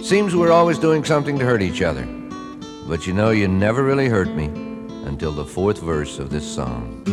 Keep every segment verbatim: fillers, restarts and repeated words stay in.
Seems we're always doing something to hurt each other. But you know, you never really hurt me until the fourth verse of this song.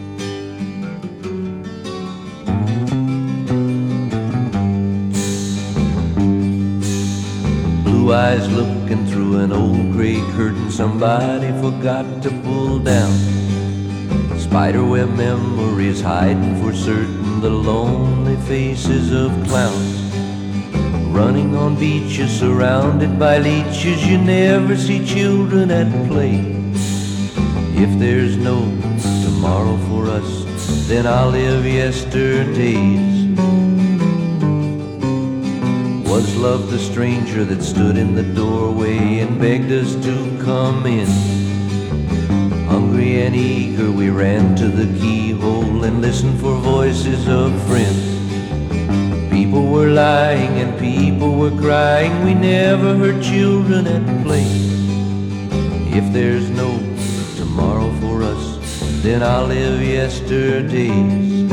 Blue eyes looking through an old gray curtain somebody forgot to pull down. Spiderweb memories hiding for certain the lonely faces of clowns. Running on beaches surrounded by leeches, you never see children at play. If there's no tomorrow for us, then I'll live yesterdays. Was love the stranger that stood in the doorway and begged us to come in? Hungry and eager we ran to the keyhole and listened for voices of friends. People were lying and people were crying. We never heard children at play. If there's no tomorrow for us, then I'll live yesterdays.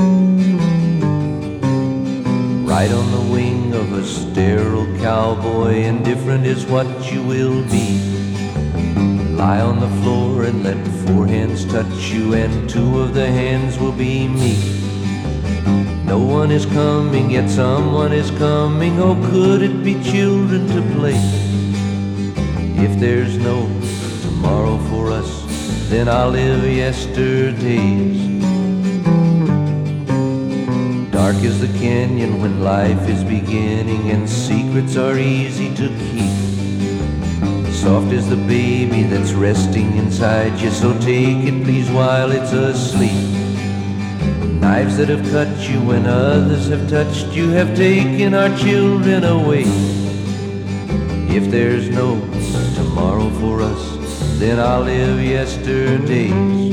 Ride on the wing of a sterile cowboy, indifferent is what you will be. Lie on the floor and let four hands touch you, and two of the hands will be me. No one is coming, yet someone is coming. Oh, could it be children to play? If there's no tomorrow for us, then I'll live yesterdays. Dark is the canyon when life is beginning, and secrets are easy to keep. Soft is the baby that's resting inside you, so take it please while it's asleep. Knives that have cut you when others have touched you have taken our children away. If there's no tomorrow for us, then I'll live yesterdays.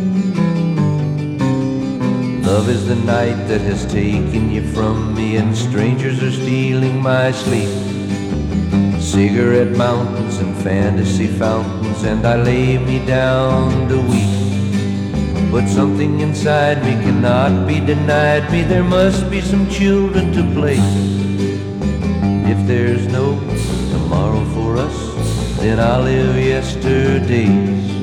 Love is the night that has taken you from me, and strangers are stealing my sleep. Cigarette mountains and fantasy fountains, and I lay me down to weep. But something inside me cannot be denied me. There must be some children to play. If there's no tomorrow for us, then I'll live yesterdays.